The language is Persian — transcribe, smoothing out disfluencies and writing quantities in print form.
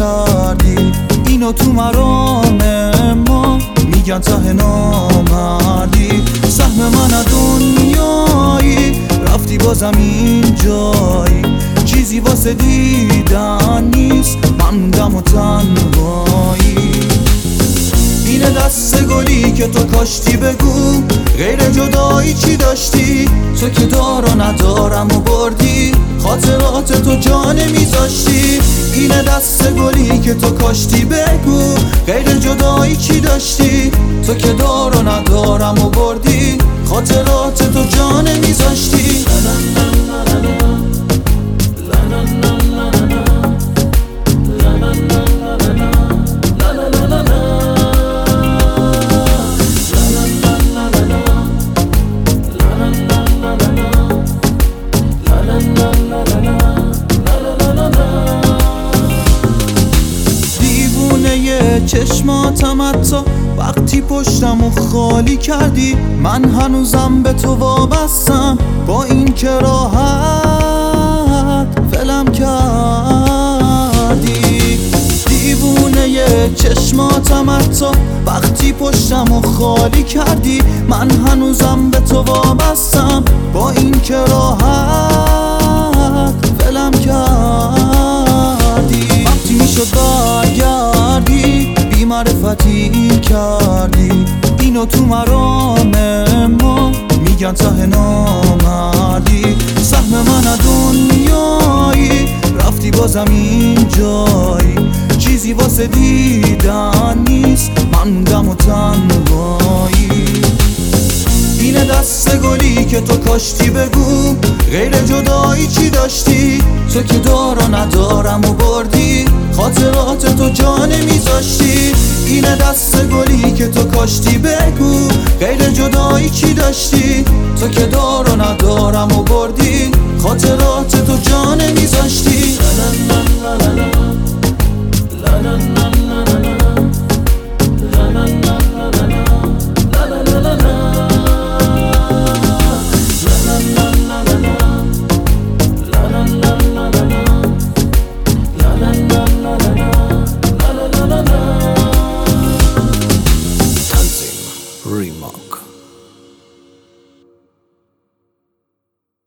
کردی. اینو تو مرام ما میگن ته نامردی. سهم من دنیایی رفتی بازم این جایی، چیزی واسه دیدن نیست، مندم و تنهایی. اینه دست گلی که تو کاشتی، بگو غیر جدایی چی داشتی؟ تو که دار و ندارم و بردی، خاطرات تو جا نمیذاشتی. اینه دست گلی که تو کاشتی، بگو غیر جدایی چی داشتی؟ تو که دار و ندارم و بردی، خاطرات تو جا نمیذاشتی. چشماتم حتی وقتی پشتم و خالی کردی. من هنوزم به تو وابستم، با این که راحت فلم کردی. دیوونه چشماتم حتی وقتی پشتم و خالی کردی. من هنوزم به تو وابستم، با این که راحت فلم کردی. وقتی میشد برگردی معرفتی کردی. اینو تو مرام ما میگن ته نامردی. سهم من دنیایی رفتی بازم این جایی، چیزی واسه دیدن نیست، مندم و تنهایی. اینه دست گلی که تو کاشتی، بگو غیر جدایی چی داشتی؟ تو که دار و ندارم و بردی، خاطرات تو جا نمیذاشتی. اینه دست گلی که تو کاشتی، بگو غیر جدایی چی داشتی؟ تو که دار و ندارم و بردی، خاطرات تو جا نمیذاشتی. Remark.